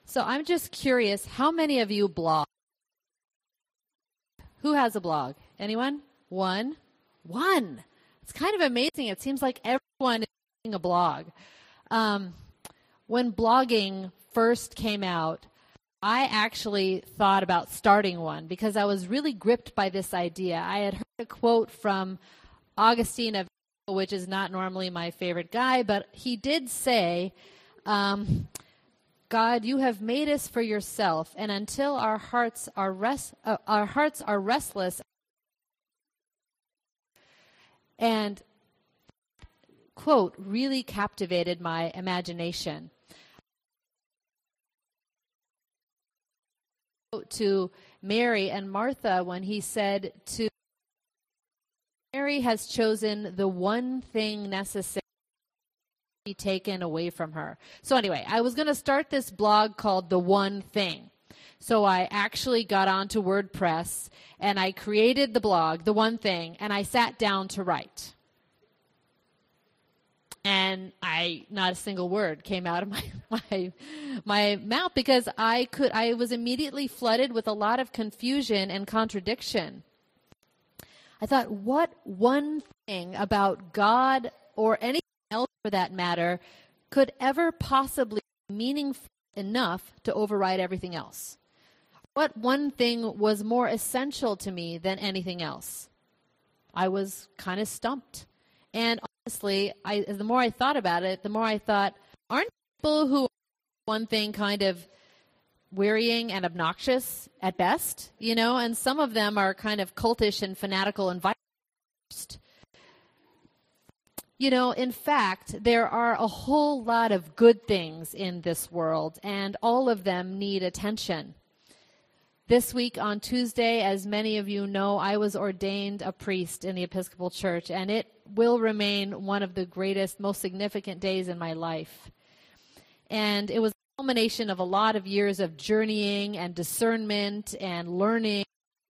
So I'm just curious, how many of you blog? Who has a blog? Anyone? One? It's kind of amazing. It seems like everyone is doing a blog. When blogging first came out, I actually thought about starting one because I was really gripped by this idea. I had heard a quote from Augustine of Hippo, which is not normally my favorite guy, but he did say, God, you have made us for yourself, and until our hearts are restless. And quote really captivated my imagination. To Mary and Martha when he said to Mary has chosen the one thing necessary to be taken away from her. So anyway, I was going to start this blog called The One Thing. So I actually got onto WordPress and I created the blog, The One Thing, and I sat down to write. And not a single word came out of my mouth because I was immediately flooded with a lot of confusion and contradiction. I thought, what one thing about God or anything else for that matter could ever possibly be meaningful enough to override everything else? What one thing was more essential to me than anything else? I was kind of stumped. And honestly, the more I thought about it, the more I thought, aren't people who are one thing kind of wearying and obnoxious at best? You know, and some of them are kind of cultish and fanatical and violent. You know, in fact, there are a whole lot of good things in this world, and all of them need attention. This week on Tuesday, as many of you know, I was ordained a priest in the Episcopal Church, and it will remain one of the greatest, most significant days in my life. And it was a culmination of a lot of years of journeying and discernment and learning.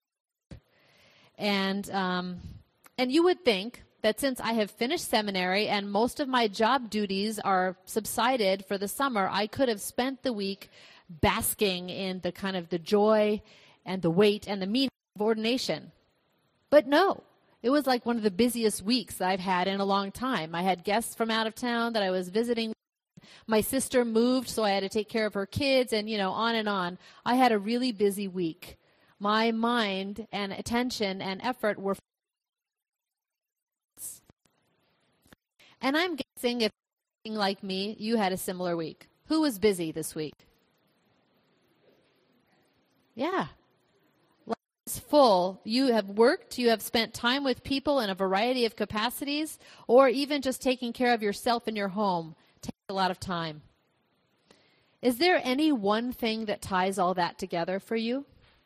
And you would think that since I have finished seminary and most of my job duties are subsided for the summer, I could have spent the week basking in the kind of the joy and the weight and the meaning of ordination. But no, it was like one of the busiest weeks that I've had in a long time. I had guests from out of town that I was visiting. My sister moved, so I had to take care of her kids, and, you know, on and on. I had a really busy week. My mind and attention and effort were... And I'm guessing if you're like me, you had a similar week. Who was busy this week? Yeah. Life is full. You have worked, you have spent time with people in a variety of capacities, or even just taking care of yourself in your home takes a lot of time. Is there any one thing that ties all that together for you?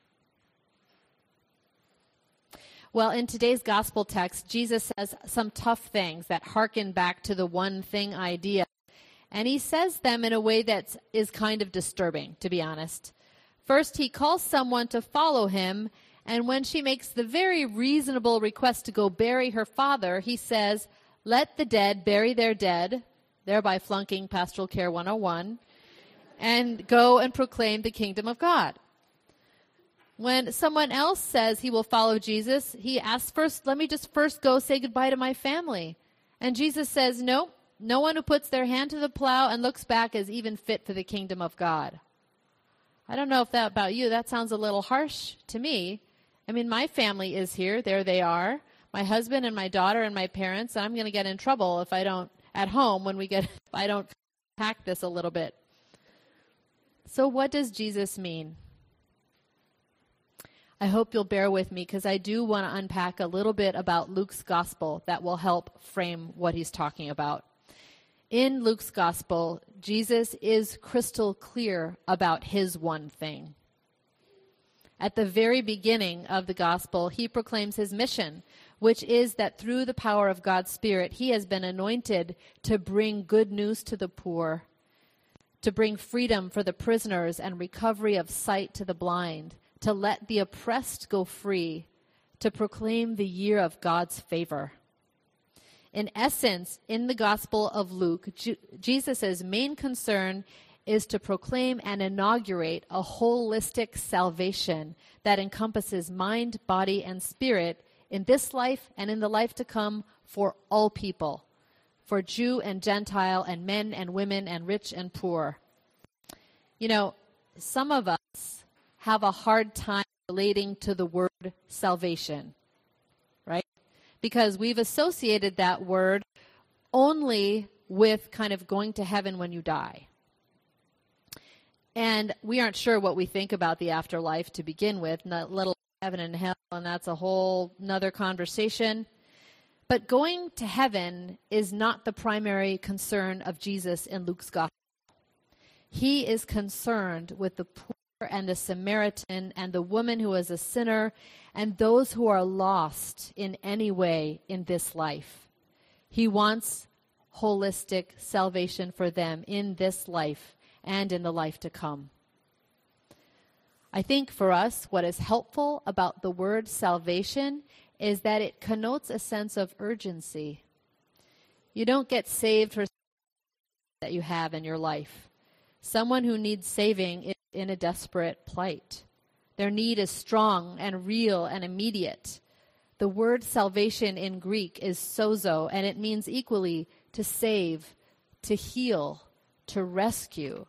Well, in today's gospel text, Jesus says some tough things that harken back to the one thing idea. And he says them in a way that is kind of disturbing, to be honest. First, he calls someone to follow him, and when she makes the very reasonable request to go bury her father, he says, let the dead bury their dead, thereby flunking Pastoral Care 101, and go and proclaim the kingdom of God. When someone else says he will follow Jesus, he asks first, let me just first go say goodbye to my family. And Jesus says, no one who puts their hand to the plow and looks back is even fit for the kingdom of God. I don't know if that about you. That sounds a little harsh to me. I mean, my family is here. There they are. My husband and my daughter and my parents. And I'm going to get in trouble if I don't, at home, if I don't pack this a little bit. So what does Jesus mean? I hope you'll bear with me because I do want to unpack a little bit about Luke's gospel that will help frame what he's talking about. In Luke's gospel, Jesus is crystal clear about his one thing. At the very beginning of the gospel, he proclaims his mission, which is that through the power of God's Spirit, he has been anointed to bring good news to the poor, to bring freedom for the prisoners and recovery of sight to the blind, to let the oppressed go free, to proclaim the year of God's favor. In essence, in the Gospel of Luke, Jesus' main concern is to proclaim and inaugurate a holistic salvation that encompasses mind, body, and spirit in this life and in the life to come for all people, for Jew and Gentile and men and women and rich and poor. You know, some of us have a hard time relating to the word salvation, right? Because we've associated that word only with kind of going to heaven when you die. And we aren't sure what we think about the afterlife to begin with, not let alone heaven and hell, and that's a whole nother conversation. But going to heaven is not the primary concern of Jesus in Luke's gospel. He is concerned with the poor and the Samaritan and the woman who is a sinner and those who are lost in any way in this life. He wants holistic salvation for them in this life and in the life to come. I think for us, what is helpful about the word salvation is that it connotes a sense of urgency. You don't get saved for that you have in your life. Someone who needs saving is in a desperate plight. Their need is strong and real and immediate. The word salvation in Greek is sozo, and it means equally to save, to heal, to rescue.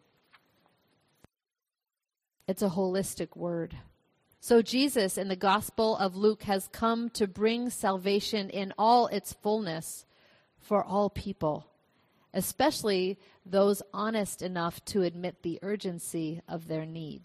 It's a holistic word. So Jesus in the Gospel of Luke has come to bring salvation in all its fullness for all people, especially those honest enough to admit the urgency of their need.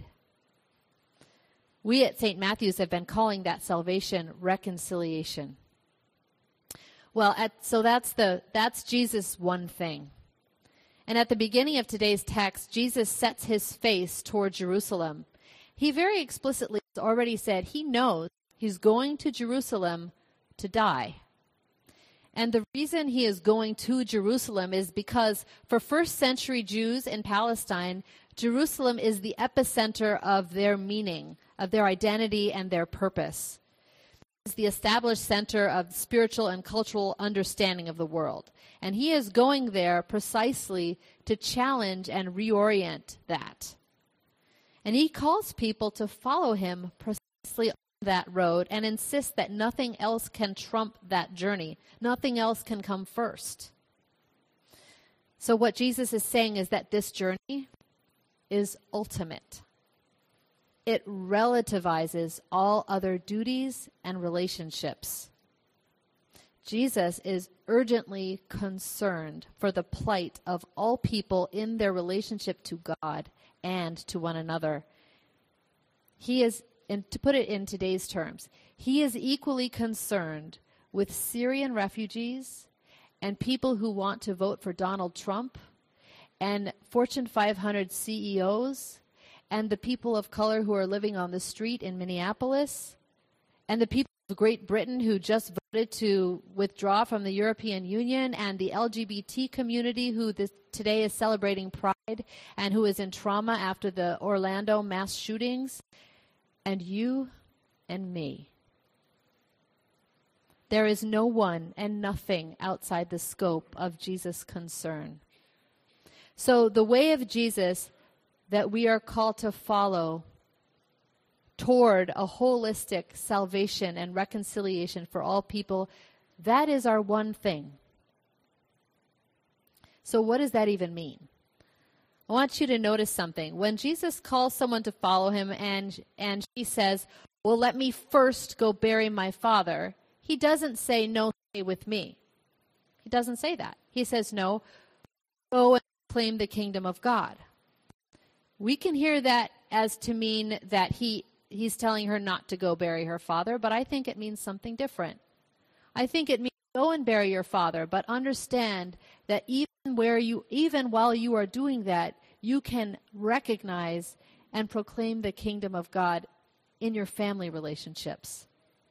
We at St. Matthew's have been calling that salvation reconciliation. Well, so that's Jesus' one thing. And at the beginning of today's text, Jesus sets his face toward Jerusalem. He very explicitly has already said he knows he's going to Jerusalem to die. And the reason he is going to Jerusalem is because for first century Jews in Palestine, Jerusalem is the epicenter of their meaning, of their identity and their purpose. It's the established center of spiritual and cultural understanding of the world. And he is going there precisely to challenge and reorient that. And he calls people to follow him precisely on that road and insists that nothing else can trump that journey. Nothing else can come first. So what Jesus is saying is that this journey is ultimate. It relativizes all other duties and relationships. Jesus is urgently concerned for the plight of all people in their relationship to God and to one another. He is, and to put it in today's terms, he is equally concerned with Syrian refugees and people who want to vote for Donald Trump and Fortune 500 CEOs and the people of color who are living on the street in Minneapolis and the people of Great Britain who just voted to withdraw from the European Union and the LGBT community who today is celebrating Pride and who is in trauma after the Orlando mass shootings, and you and me. There is no one and nothing outside the scope of Jesus' concern. So the way of Jesus that we are called to follow toward a holistic salvation and reconciliation for all people, that is our one thing. So what does that even mean? I want you to notice something. When Jesus calls someone to follow him and she says, well, let me first go bury my father, he doesn't say, no, stay with me. He doesn't say that. He says, no, go and claim the kingdom of God. We can hear that as to mean that he's telling her not to go bury her father, but I think it means something different. I think it means go and bury your father, but understand that even while you are doing that, you can recognize and proclaim the kingdom of God in your family relationships.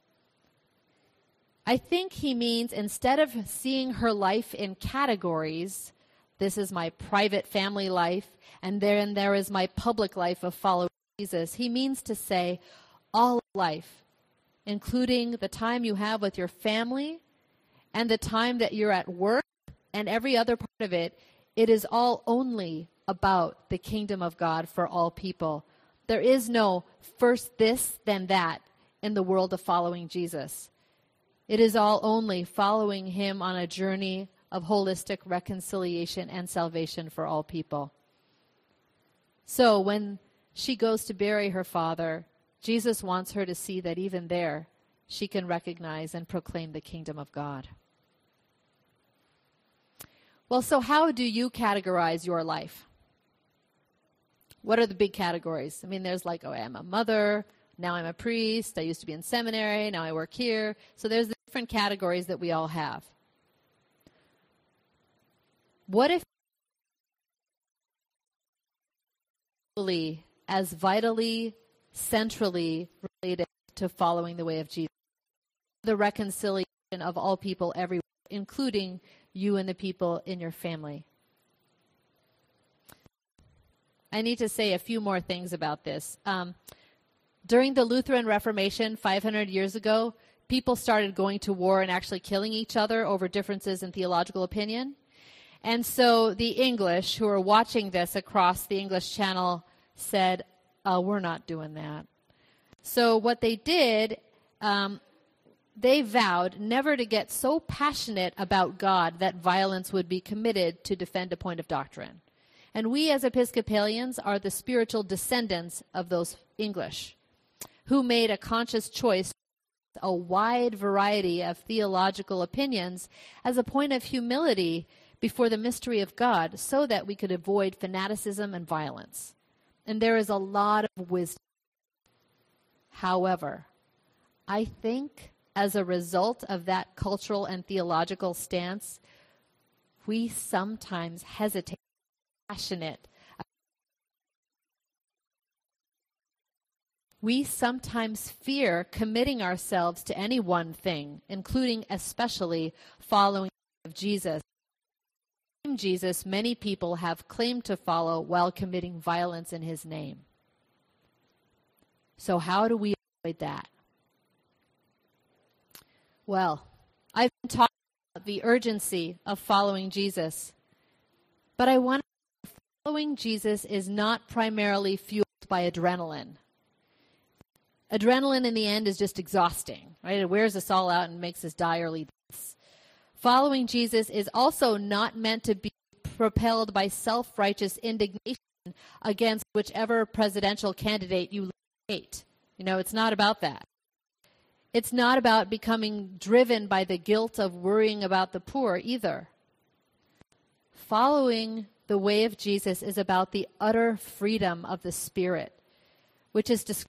I think he means instead of seeing her life in categories, this is my private family life, and then there is my public life of following Jesus. He means to say all of life, including the time you have with your family and the time that you're at work and every other part of it, it is all only about the kingdom of God for all people. There is no first this, then that in the world of following Jesus. It is all only following him on a journey of holistic reconciliation and salvation for all people. So when she goes to bury her father, Jesus wants her to see that even there, she can recognize and proclaim the kingdom of God. Well, so how do you categorize your life? What are the big categories? I mean, there's like, oh, I'm a mother, now I'm a priest, I used to be in seminary, now I work here. So there's the different categories that we all have. What if as vitally, centrally related to following the way of Jesus? The reconciliation of all people everywhere, including you and the people in your family. I need to say a few more things about this. During the Lutheran Reformation 500 years ago, people started going to war and actually killing each other over differences in theological opinion. And so the English, who are watching this across the English Channel, said, we're not doing that. So what they did, they vowed never to get so passionate about God that violence would be committed to defend a point of doctrine. And we as Episcopalians are the spiritual descendants of those English, who made a conscious choice, a wide variety of theological opinions as a point of humility before the mystery of God, so that we could avoid fanaticism and violence. And there is a lot of wisdom. However, I think as a result of that cultural and theological stance, we sometimes hesitate, passionate. We sometimes fear committing ourselves to any one thing, including especially following of Jesus. Jesus, many people have claimed to follow while committing violence in his name. So how do we avoid that? Well, I've been talking about the urgency of following Jesus, but I want to say following Jesus is not primarily fueled by adrenaline. Adrenaline in the end is just exhausting, right? It wears us all out and makes us die early deaths. Following Jesus is also not meant to be propelled by self-righteous indignation against whichever presidential candidate you hate. It's not about that. It's not about becoming driven by the guilt of worrying about the poor either. Following the way of Jesus is about the utter freedom of the Spirit, which is described.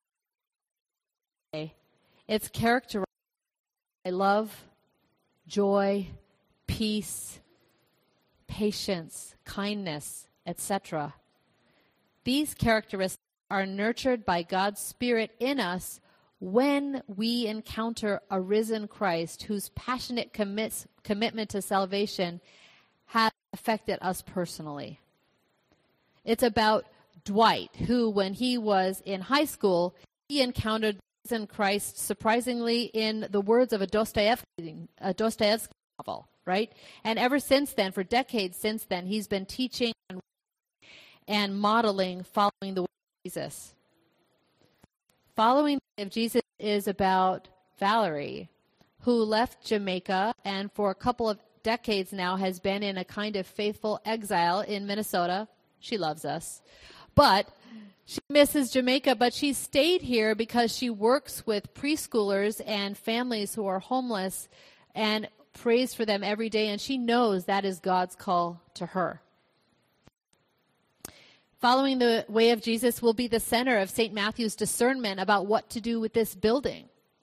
It's characterized by love, joy, peace, patience, kindness, etc. These characteristics are nurtured by God's Spirit in us when we encounter a risen Christ whose passionate commitment to salvation has affected us personally. It's about Dwight, who, when he was in high school, he encountered in Christ, surprisingly, in the words of a Dostoevsky novel, right? And ever since then, for decades since then, he's been teaching and modeling following the way of Jesus. Following the way of Jesus is about Valerie, who left Jamaica and for a couple of decades now has been in a kind of faithful exile in Minnesota. She loves us. But she misses Jamaica, but she stayed here because she works with preschoolers and families who are homeless and prays for them every day, and she knows that is God's call to her. Following the way of Jesus will be the center of St. Matthew's discernment about what to do with this building.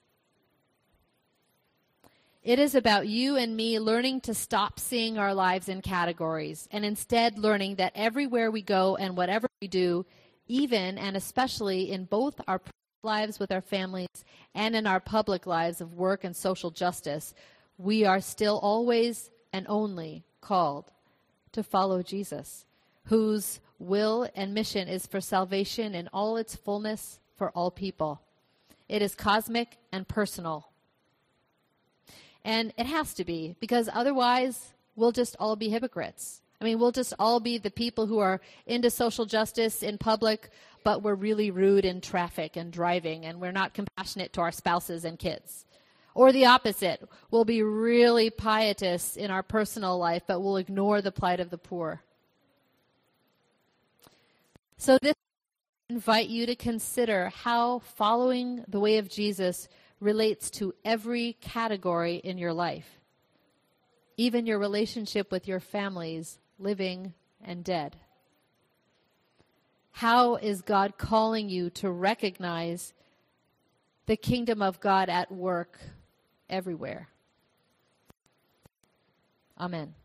It is about you and me learning to stop seeing our lives in categories and instead learning that everywhere we go and whatever we do, even and especially in both our lives with our families and in our public lives of work and social justice, we are still always and only called to follow Jesus, whose will and mission is for salvation in all its fullness for all people. It is cosmic and personal. And it has to be, because otherwise we'll just all be hypocrites. I mean, we'll just all be the people who are into social justice in public, but we're really rude in traffic and driving, and we're not compassionate to our spouses and kids. Or the opposite. We'll be really pietous in our personal life, but we'll ignore the plight of the poor. So this invite you to consider how following the way of Jesus relates to every category in your life, even your relationship with your families, living and dead. How is God calling you to recognize the kingdom of God at work everywhere? Amen.